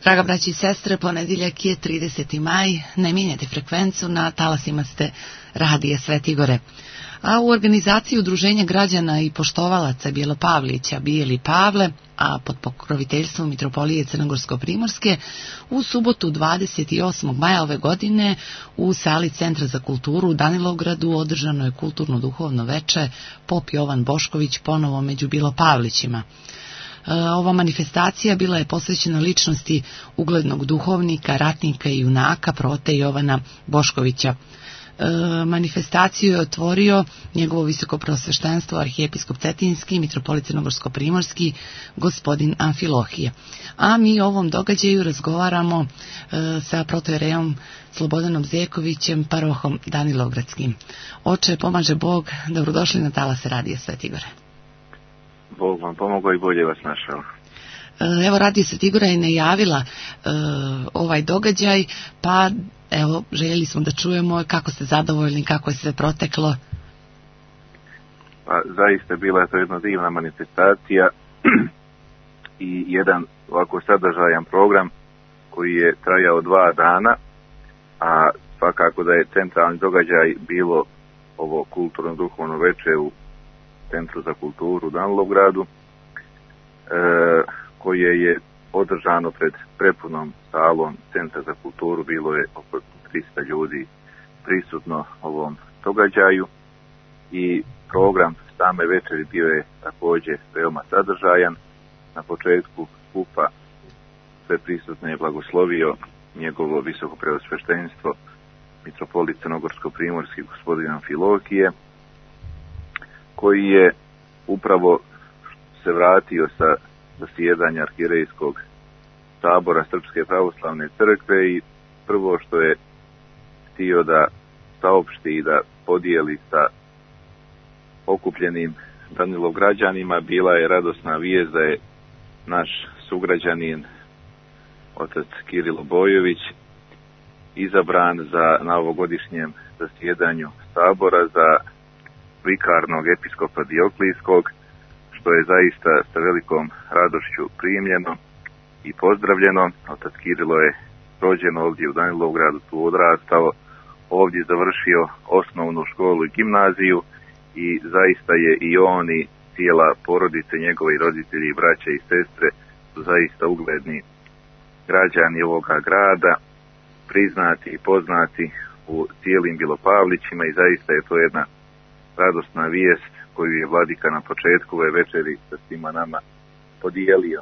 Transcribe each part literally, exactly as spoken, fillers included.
Draga braći i sestre, ponedjeljak je trideseti maj, ne mijenjate frekvencu, na talasima ste radija Sveti Gore. A u organizaciji Udruženja građana i poštovalaca Bjelopavlića Bijeli Pavle, a pod pokroviteljstvom Mitropolije Crnogorsko-Primorske, u subotu dvadeset osmog maja ove godine u sali Centra za kulturu u Danilovgradu održano je kulturno-duhovno veče Pop Jovan Bošković ponovo među Bjelopavlićima. Ova manifestacija bila je posvećena ličnosti uglednog duhovnika, ratnika i junaka Prote Jovana Boškovića. E, manifestaciju je otvorio njegovo visoko prosveštenstvo arhijepiskop Cetinski, mitropolit Crnogorsko-Primorski, gospodin Amfilohije. A mi o ovom događaju razgovaramo e, sa protojerejom Slobodanom Zekovićem, parohom Danilovgradskim. Oče, pomaže Bog, dobrodošli na talase radija Sveti Gore. Bog vam pomogao i bolje vas našao. Evo, Radio Sveti Gora je najavila e, ovaj događaj, pa evo, željeli smo da čujemo kako ste zadovoljni, kako je sve proteklo. Pa zaista bila je to jedna divna manifestacija i jedan ovako sadržajan program koji je trajao dva dana, a svakako da je centralni događaj bilo ovo kulturno-duhovno veče u Centru za kulturu u Danilovgradu, e, koje je održano pred prepunom salom Centra za kulturu. Bilo je oko trista ljudi prisutno ovom događaju i program same večeri bio je također veoma sadržajan. Na početku skupa sve prisutne je blagoslovio njegovo visoko preosveštenstvo mitropolit Crnogorsko-Primorski gospodin Amfilohije, koji je upravo se vratio sa zasjedanja arhierejskog sabora Srpske pravoslavne crkve i prvo što je htio da saopšti i da podijeli sa okupljenim Danilovgrađanima bila je radosna vijest da je naš sugrađanin otac Kirilo Bojović izabran za na ovogodišnjem zasjedanju sabora za vikarnog episkopa Dioklijskog, što je zaista sa velikom radošću primljeno i pozdravljeno. Otac Kirilo je rođen ovdje u Danilovgradu, tu odrastao, ovdje završio osnovnu školu i gimnaziju i zaista je i on i cijela porodica, njegovi roditelji, braća i sestre su zaista ugledni građani ovoga grada, priznati i poznati u cijelim Bjelopavlićima i zaista je to jedna radosna vijest koju je vladika na početku ove večeri sa svima nama podijelio.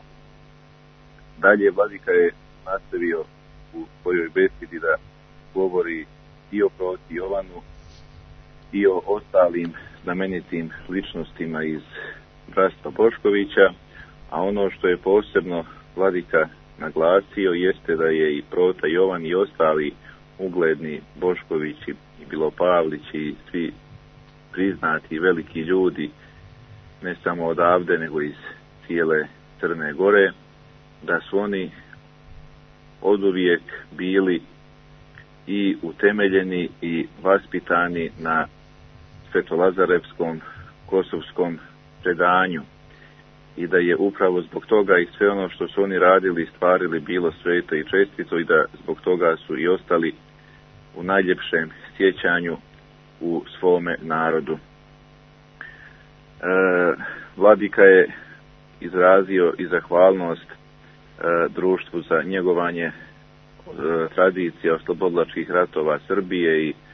Dalje vladika je nastavio u svojoj besedi da govori i o Proti Jovanu i o ostalim znamenitim ličnostima iz bratstva Boškovića, a ono što je posebno vladika naglasio jeste da je i Prota Jovan i ostali ugledni Boškovići i Bjelopavlići i svi priznati veliki ljudi, ne samo odavde nego iz cijele Crne Gore, da su oni oduvijek bili i utemeljeni i vaspitani na Svetolazarevskom kosovskom predanju i da je upravo zbog toga i sve ono što su oni radili i stvarili bilo sveto i čestito i da zbog toga su i ostali u najljepšem sjećanju u svome narodu. E, vladika je izrazio i zahvalnost e, društvu za njegovanje e, tradicija oslobodilačkih ratova Srbije i e,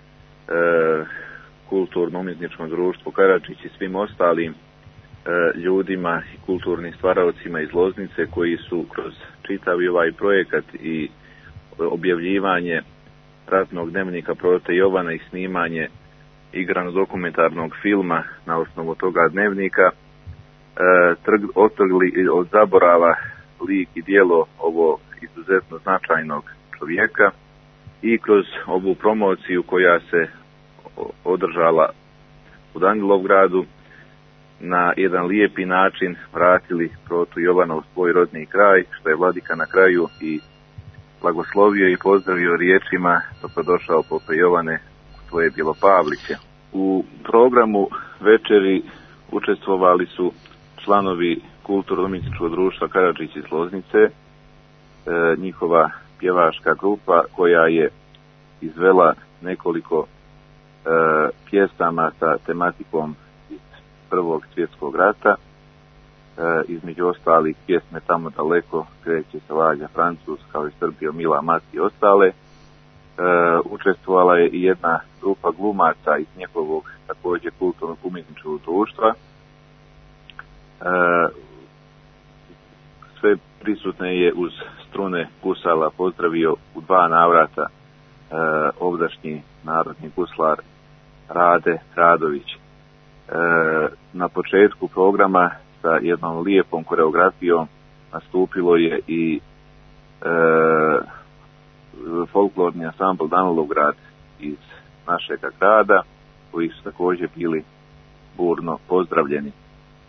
kulturno-umjetničkom društvu Karadžić i svim ostalim e, ljudima i kulturnim stvaraocima iz Loznice koji su kroz čitavi ovaj projekat i objavljivanje ratnog dnevnika Prote Jovana i snimanje igranog dokumentarnog filma na osnovu toga dnevnika e, trg, otrgli od zaborava lik i djelo ovo izuzetno značajnog čovjeka i kroz ovu promociju koja se održala u Danilovgradu na jedan lijepi način vratili Protu Jovana u svoj rodni kraj, što je vladika na kraju i blagoslovio i pozdravio riječima dobrodošao Pope Jovane u tvoje Bjelopavliće. U programu večeri učestvovali su članovi kulturno-umjetničkog društva Karadžić iz Loznice, njihova pjevačka grupa koja je izvela nekoliko e, pjesama sa tematikom iz Prvog svjetskog rata. E, između ostalih pjesme Tamo daleko kreće se lađa Francuska, kao i Srbija, Mila Mat i ostale. E, učestvovala je i jedna grupa glumaca iz njegovog također kulturnog umjetničkog društva. E, sve prisutne je uz strune gusala pozdravio u dva navrata e, ovdašnji narodni guslar Rade Radović. E, na početku programa sa jednom lijepom koreografijom nastupilo je i e, folklorni ansambl Danilograd iz našeg grada, koji su također bili burno pozdravljeni. E,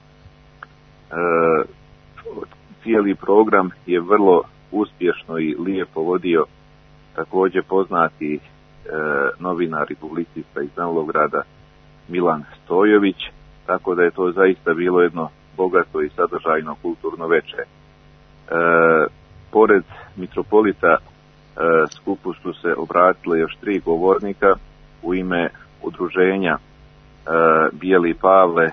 cijeli program je vrlo uspješno i lijepo vodio također poznati e, novinar i publicista iz Danilograda Milan Stojović, tako da je to zaista bilo jedno bogato i sadržajno kulturno večer. E, pored mitropolita e, skupu su se obratile još tri govornika u ime udruženja e, Bijeli Pavle. E,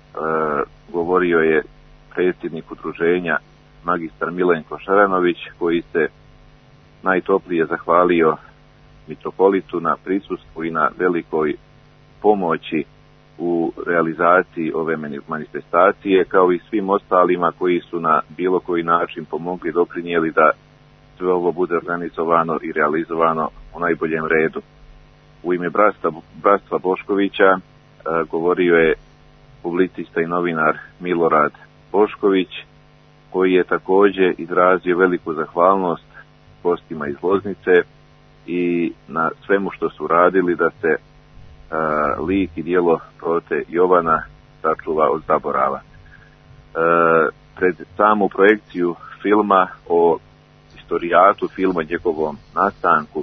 govorio je predsjednik udruženja magistar Milenko Šaranović, koji se najtoplije zahvalio mitropolitu na prisustvu i na velikoj pomoći u realizaciji ove manifestacije, kao i svim ostalima koji su na bilo koji način pomogli, doprinijeli da sve ovo bude organizovano i realizovano u najboljem redu. U ime bratstva, bratstva Boškovića e, govorio je publicista i novinar Milorad Bošković, koji je također izrazio veliku zahvalnost gostima iz Loznice i na svemu što su radili da se uh, lik i djelo Prote Jovana sačuva od zaborava. Uh, pred samu projekciju filma o istorijatu filma, njegovom nastanku,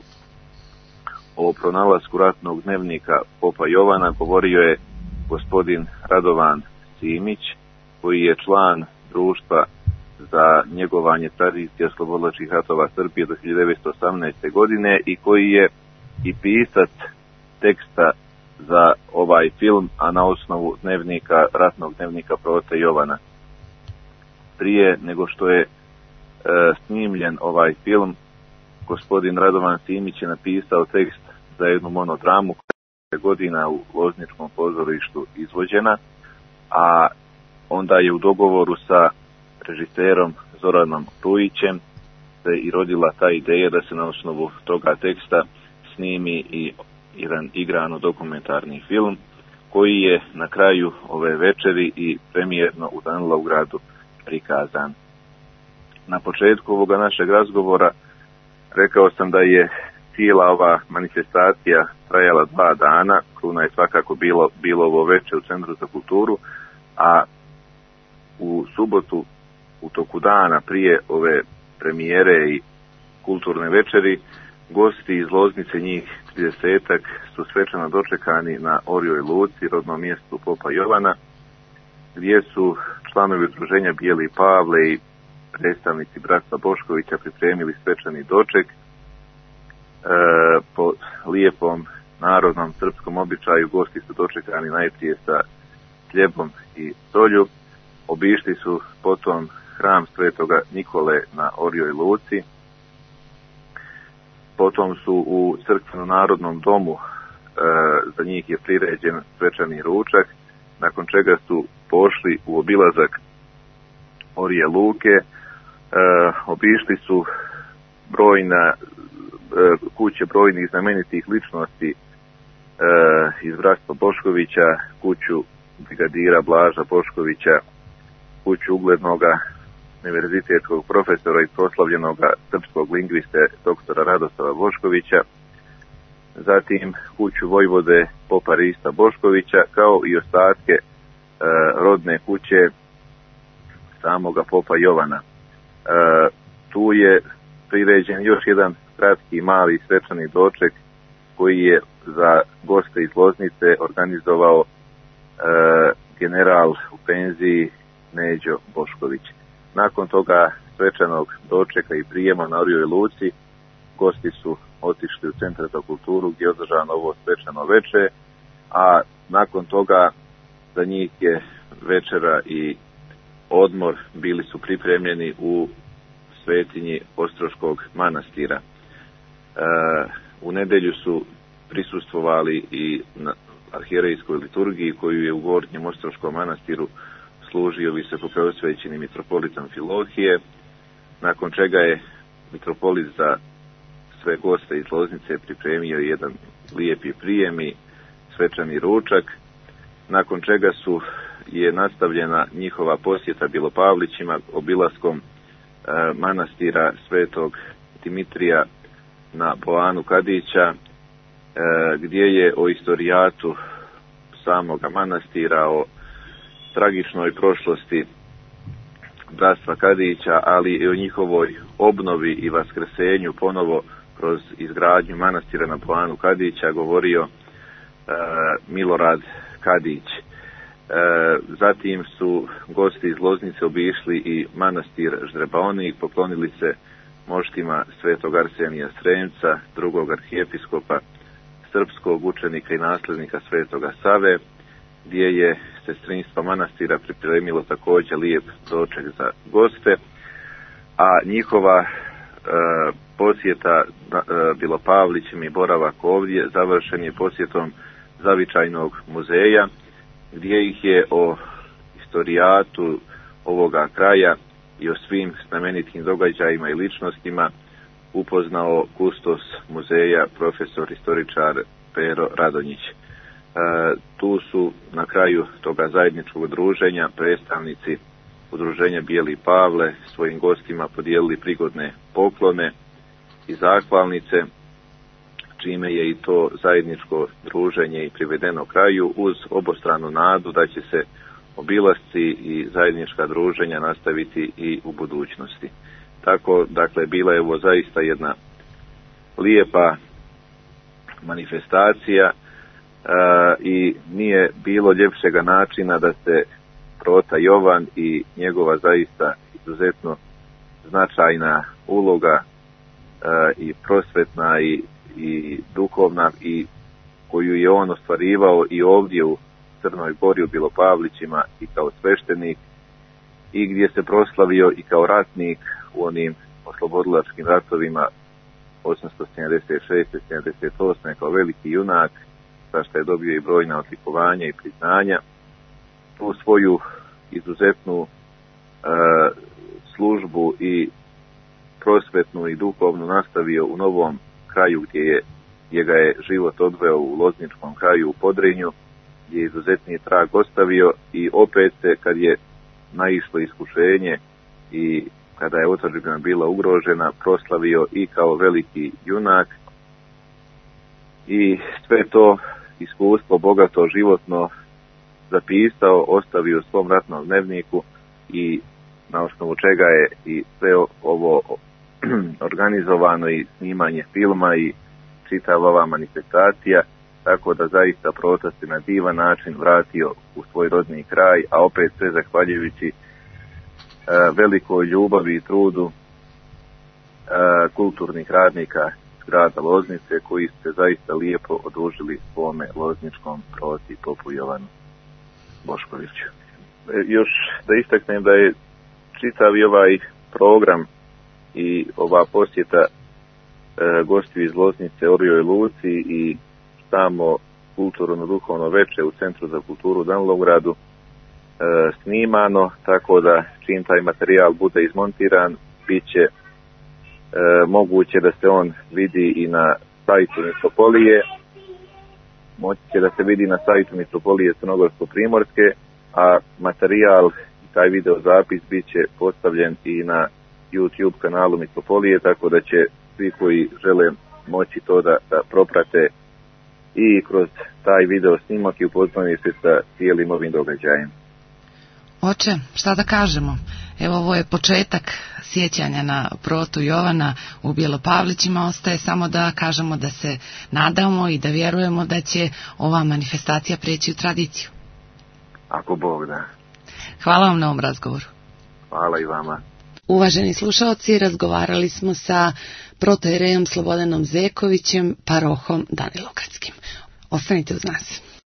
o pronalasku ratnog dnevnika popa Jovana govorio je gospodin Radovan Simić, koji je član društva za njegovanje tradicije oslobodilačkih ratova Srbije do hiljadu devetsto osamnaeste. godine i koji je i pisac teksta za ovaj film, a na osnovu dnevnika, ratnog dnevnika Prote Jovana. Prije nego što je e, snimljen ovaj film, gospodin Radovan Simić je napisao tekst za jednu monodramu koja je godina u Lozničkom pozorištu izvođena, a onda je u dogovoru sa režiserom Zoranom Rujićem se i rodila ta ideja da se na osnovu toga teksta snimi i jedan igrano dokumentarni film, koji je na kraju ove večeri i premijerno u Danilogradu prikazan. Na početku ovoga našeg razgovora rekao sam da je cijela ova manifestacija trajala dva dana. Kruna je svakako bilo, bilo ovo večer u Centru za kulturu, a u subotu u toku dana prije ove premijere i kulturne večeri gosti iz Loznice, njih tridesetak, su svečano dočekani na Orjoj luci, rodnom mjestu popa Jovana, gdje su članovi udruženja Bijeli Pavle i predstavnici bratstva Boškovića pripremili svečani doček. E, po lijepom narodnom srpskom običaju gosti su dočekani najprije sa hljebom i solju, obišli su potom hram Svetoga Nikole na Orjoj luci, potom su u crkvenom narodnom domu, e, za njih je priređen svečani ručak, nakon čega su pošli u obilazak Orje luke, e, obišli su brojna e, kuće brojnih znamenitih ličnosti e, iz bratstva Boškovića, kuću brigadira Blaža Boškovića, kuću uglednoga univerzitetskog profesora i proslavljenog srpskog lingviste doktora Radoslava Boškovića, zatim kuću vojvode popa Rista Boškovića, kao i ostatke e, rodne kuće samoga popa Jovana. E, tu je priređen još jedan kratki mali svečani doček koji je za goste iz Loznice organizovao e, general u penziji Neđo Bošković. Nakon toga svečanog dočeka i prijema na Orjoj luci, gosti su otišli u Centar za kulturu gdje je održano ovo svečano veče, a nakon toga za njih je večera i odmor bili su pripremljeni u svetinji Ostroškog manastira. E, u nedjelju su prisustvovali i na arhijerejskoj liturgiji koju je u Gornjem Ostroškom manastiru služio visokopreosvećeni mitropolit Amfilohije, nakon čega je mitropolit za sve goste iz Loznice pripremio jedan lijepi prijem i svečani ručak, nakon čega su je nastavljena njihova posjeta Bilopavlićima obilaskom e, manastira Svetog Dimitrija na Boanu Kadića, e, gdje je o istorijatu samoga manastira, o tragičnoj prošlosti bratstva Kadića, ali i o njihovoj obnovi i vaskrsenju ponovo kroz izgradnju manastira na Boanu Kadića govorio e, Milorad Kadić. E, zatim su gosti iz Loznice obišli i manastir Ždrebaonik, poklonili se moštima svetog Arsenija Sremca, drugog arhijepiskopa srpskog, učenika i nasljednika svetoga Save, gdje je sestrinstvo manastira pripremilo također lijep doček za goste, a njihova e, posjeta e, Bilopavlićem i boravak ovdje završen je posjetom Zavičajnog muzeja, gdje ih je o istorijatu ovoga kraja i o svim znamenitim događajima i ličnostima upoznao kustos muzeja, profesor istoričar Pero Radonjić. E, tu su na kraju toga zajedničkog druženja predstavnici udruženja Bijeli Pavle svojim gostima podijelili prigodne poklone i zahvalnice, čime je i to zajedničko druženje i privedeno kraju uz obostranu nadu da će se obilasci i zajednička druženja nastaviti i u budućnosti. Tako, dakle, bila je ovo zaista jedna lijepa manifestacija e, i nije bilo ljepšega načina da se prota Jovan i njegova zaista izuzetno značajna uloga e, i prosvetna i, i duhovna i koju je on ostvarivao i ovdje u Crnoj Gori u Bilopavlićima i kao sveštenik i gdje se proslavio i kao ratnik u onim oslobodilačkim ratovima osamsto sedamdeset šeste sedamdeset osme kao veliki junak, za što je dobio i brojna odlikovanja i priznanja. Tu svoju izuzetnu e, službu i prosvetnu i duhovnu nastavio u novom kraju gdje je gdje ga je život odveo u Lozničkom kraju u Podrinju, gdje je izuzetni trag ostavio i opet se kad je naišlo iskušenje i kada je otadžbina bila ugrožena, proslavio i kao veliki junak i sve to iskustvo bogato životno zapisao, ostavio u svom ratnom dnevniku i na osnovu čega je i sve ovo organizovano i snimanje filma i čitava ova manifestacija, tako da zaista prota se na divan način vratio u svoj rodni kraj, a opet sve zahvaljujući e, velikoj ljubavi i trudu e, kulturnih radnika iz grada Loznice koji su se zaista lijepo odužili svome lozničkom proti popu Jovanu Boškoviću. E, još da istaknem da je čitav i ovaj program i ova posjeta e, gostiju iz Loznice Orjoj luci i samo kulturno-duhovno veče u Centru za kulturu u Danilogradu e, snimano, tako da čim taj materijal bude izmontiran, bit će e, moguće da se on vidi i na sajtu Mitropolije, moći će da se vidi na sajtu Mitropolije Crnogorsko-Primorske, a materijal i taj video zapis bit će postavljen i na YouTube kanalu Mitropolije, tako da će svi koji žele moći to da, da proprate i kroz taj video snimak i upoznaju se sa cijelim ovim događajem. Oče, šta da kažemo? Evo, ovo je početak sjećanja na protu Jovana u Bilopavlićima. Ostaje samo da kažemo da se nadamo i da vjerujemo da će ova manifestacija preći u tradiciju. Ako Bog da. Hvala vam na ovom razgovoru. Hvala i vama. Uvaženi slušalci, razgovarali smo sa protoierejom Slobodanom Zekovićem, parohom Danilogradskim. Ostanite uz nas.